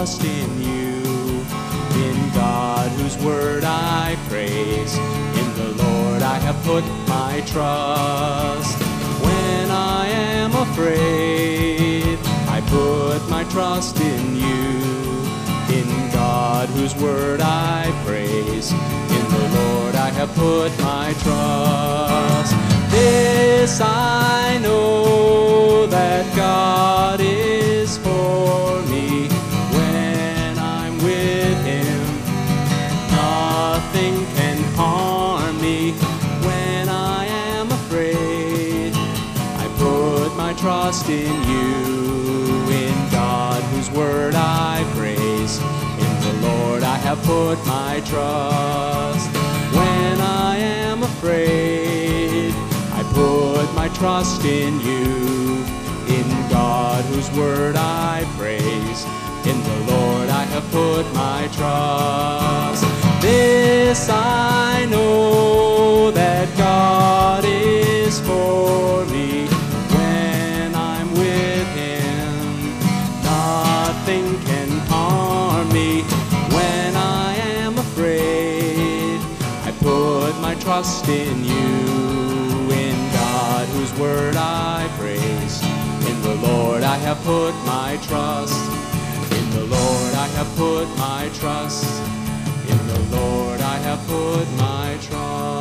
trust in you. In God whose word I praise, in the Lord I have put my trust. When I am afraid, I put my trust in you. In God whose word I praise, in the Lord I have put my trust. This I know, that God is for me. When I'm with Him, nothing can harm me. When I am afraid, I put my trust in you. In God whose word I praise, in the Lord I have put my trust. When I am afraid, I put my trust in you. In God whose word I praise, in the Lord I have put my trust. This I know, that God is for me. When I'm with Him, nothing can harm me. When I am afraid, I put my trust in you. In God whose word I praise, in the Lord I have put my trust. In the Lord I have put my trust. In the Lord I have put my trust.